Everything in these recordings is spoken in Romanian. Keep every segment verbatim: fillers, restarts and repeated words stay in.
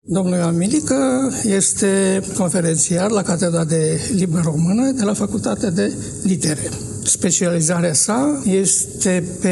Domnul Ioan Milică este conferențiar la Catedra de Limbă Română de la Facultatea de Litere. Specializarea sa este pe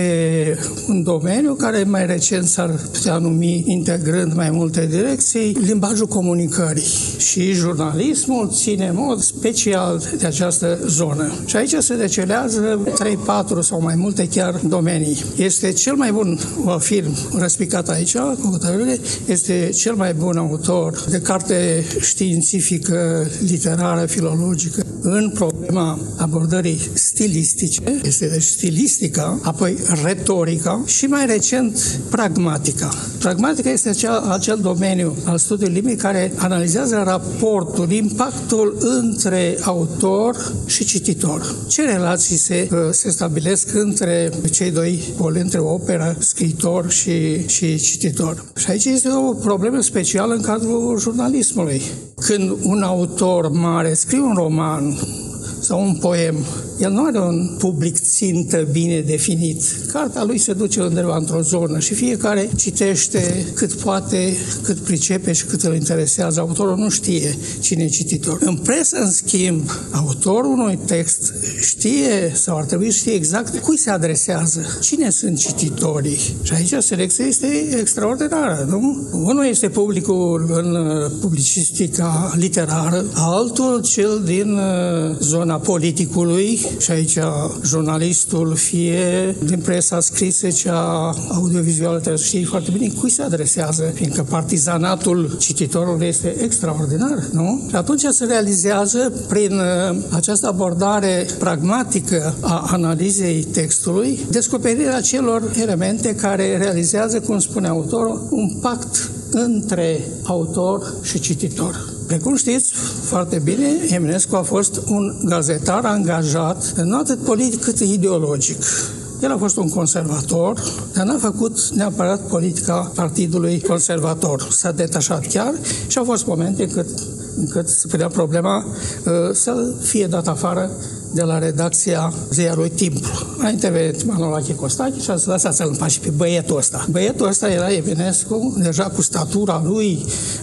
un domeniu care mai recent s-ar putea numi, integrând mai multe direcții, limbajul comunicării. Și jurnalismul ține în mod special de această zonă. Și aici se decelează trei patru sau mai multe chiar domenii. Este cel mai bun, o afirm răspicat aici, cu hotărâre, este cel mai bun autor de carte științifică, literară, filologică, în problema abordării stilistice, este deci stilistica, apoi retorica și mai recent pragmatica. Pragmatica este acel, acel domeniu al studiului limbii care analizează raportul, impactul între autor și cititor. Ce relații se, se stabilesc între cei doi poli, între operă, scriitor și, și cititor. Și aici este o problemă specială în cadrul jurnalismului. Când un autor mare scrie un roman sau un poem, el nu are un public țintă bine definit. Cartea lui se duce undeva într-o zonă și fiecare citește cât poate, cât pricepe și cât îl interesează. Autorul nu știe cine e cititor. În presă, în schimb, autorul unui text știe sau ar trebui să știe exact cui se adresează, cine sunt cititorii. Și aici selecția este extraordinară, nu? Unul este publicul în publicistica literară, altul cel din zona politicului, și aici jurnalistul, fie din presa scrisă, cea audiovizuală, trebuie să știi foarte bine cui se adresează, fiindcă partizanatul cititorului este extraordinar, nu? Și atunci se realizează prin această abordare pragmatică a analizei textului descoperirea celor elemente care realizează, cum spune autorul, un pact între autor și cititor. Precum știți foarte bine, Eminescu a fost un gazetar angajat, nu atât politic cât ideologic. El a fost un conservator, dar n-a făcut neapărat politica Partidului Conservator. S-a detașat chiar și au fost momente cât, încât se punea problema uh, să fie dat afară de la redacția ziarului Timplu. A intervenit Manolache Costache și a zis, lăsați să-l împași pe băietul ăsta. Băietul ăsta era Eminescu, deja cu statura lui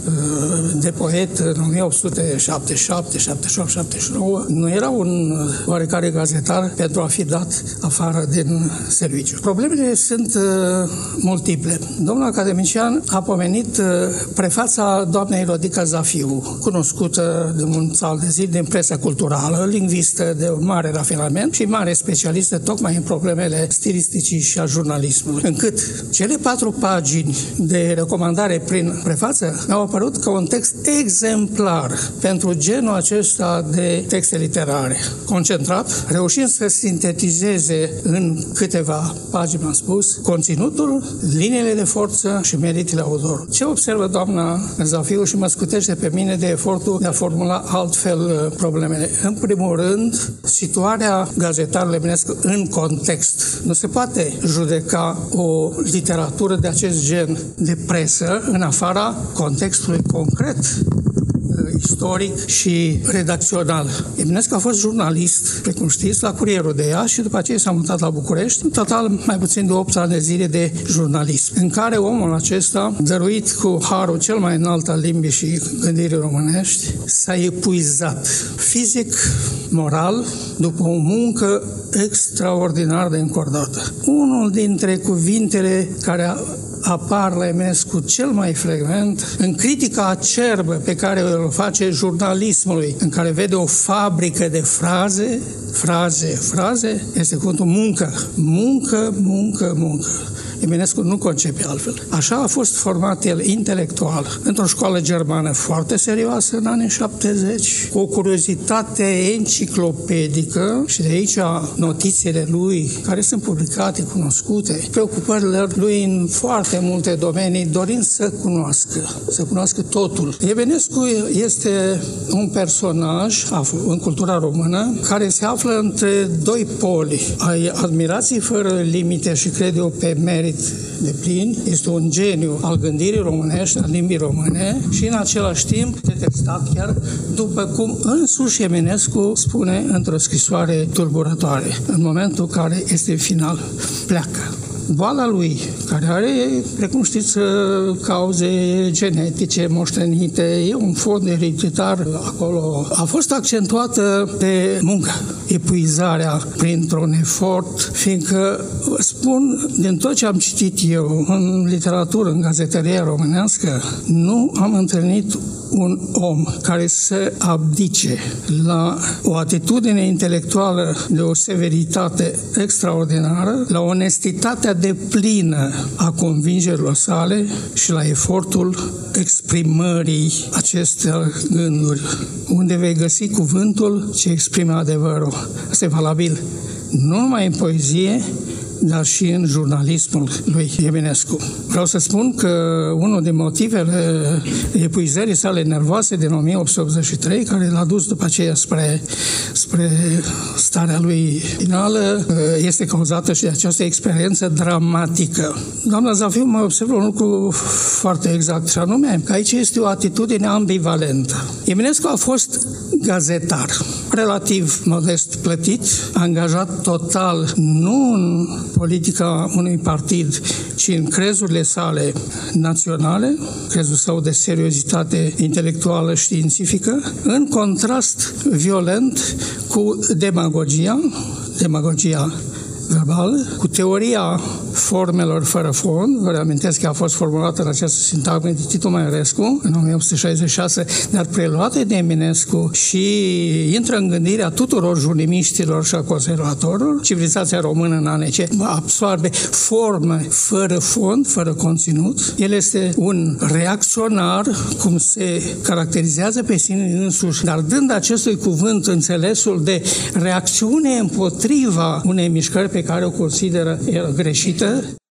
de poet în o mie opt sute șaptezeci și șapte, șaptezeci și opt, șaptezeci și nouă. Nu era un oarecare gazetar pentru a fi dat afară din serviciu. Problemele sunt multiple. Domnul academician a pomenit prefața doamnei Rodica Zafiu, cunoscută de un țal de zi din presa culturală, lingvistă de un mare rafinament și mare specialistă tocmai în problemele stilisticii și a jurnalismului. Încât cele patru pagini de recomandare prin prefață mi-au apărut ca un text exemplar pentru genul acesta de texte literare. Concentrat, reușind să sintetizeze în câteva pagini, am spus, conținutul, liniile de forță și meritele autorului. Ce observă doamna Zafiu și mă scutește pe mine de efortul de a formula altfel problemele? În primul rând, situarea gazetarului Eminescu în context. Nu se poate judeca o literatură de acest gen de presă în afara contextului concret, istoric și redacțional. Eminescu a fost jurnalist, precum știți, la Curierul de Iași și după aceea s-a mutat la București, în total mai puțin de opt ani de zile de jurnalism, în care omul acesta, dăruit cu harul cel mai înalt al limbii și gândirii românești, s-a epuizat fizic, moral, după o muncă extraordinar de încordată. Unul dintre cuvintele care apar la Eminescu cel mai frecvent în critica acerbă pe care o face jurnalismului, în care vede o fabrică de fraze, fraze, fraze, este cuvântul muncă. Muncă, muncă, muncă. Eminescu nu concepe altfel. Așa a fost format el intelectual, într-o școală germană foarte serioasă în anii șaptezeci, cu o curiozitate enciclopedică și de aici notițele lui, care sunt publicate, cunoscute, preocupările lui în foarte multe domenii, dorind să cunoască, să cunoască totul. Eminescu este un personaj în cultura română care se află între doi poli, ai admirației fără limite și cred eu pe merit de plin, este un geniu al gândirii românești, al limbii române și în același timp detestat chiar, după cum însuși Eminescu spune într-o scrisoare tulburătoare, în momentul în care este final, pleacă. boala lui, care are, precum știți, cauze genetice, moștenite, e un fond ereditar acolo, a fost accentuată pe muncă, epuizarea printr-un efort, fiindcă, spun, din tot ce am citit eu în literatură, în gazetăria românească, nu am întâlnit un om care să abdice la o atitudine intelectuală de o severitate extraordinară, la onestitatea deplină a convingerilor sale și la efortul exprimării acestor gânduri. Unde vei găsi cuvântul ce exprimă adevărul. Asta e valabil nu numai în poezie, dar și în jurnalismul lui Eminescu. Vreau să spun că unul din motivele epuizării sale nervoase din o mie opt sute optzeci și trei, care l-a dus după aceea spre, spre starea lui finală, este cauzată și de această experiență dramatică. Doamna Zafiu mai observă un lucru foarte exact, și anume că aici este o atitudine ambivalentă. Eminescu a fost gazetar, relativ modest plătit, angajat total, nu în politica unui partid, ci în crezurile sale naționale, crezul său de seriozitate intelectuală științifică, în contrast violent cu demagogia, demagogia verbal, cu teoria formelor fără fond. Vă reamintesc că a fost formulată în această sintagmă de Titu Maiorescu în o mie opt sute șaizeci și șase, dar preluată de Eminescu și intră în gândirea tuturor jurnimiștilor și a conservatorilor. Civilizația română în anii ce absorbe forme fără fond, fără conținut. El este un reacționar, cum se caracterizează pe sine însuși, dar dând acestui cuvânt înțelesul de reacțiune împotriva unei mișcări pe care o consideră el greșită.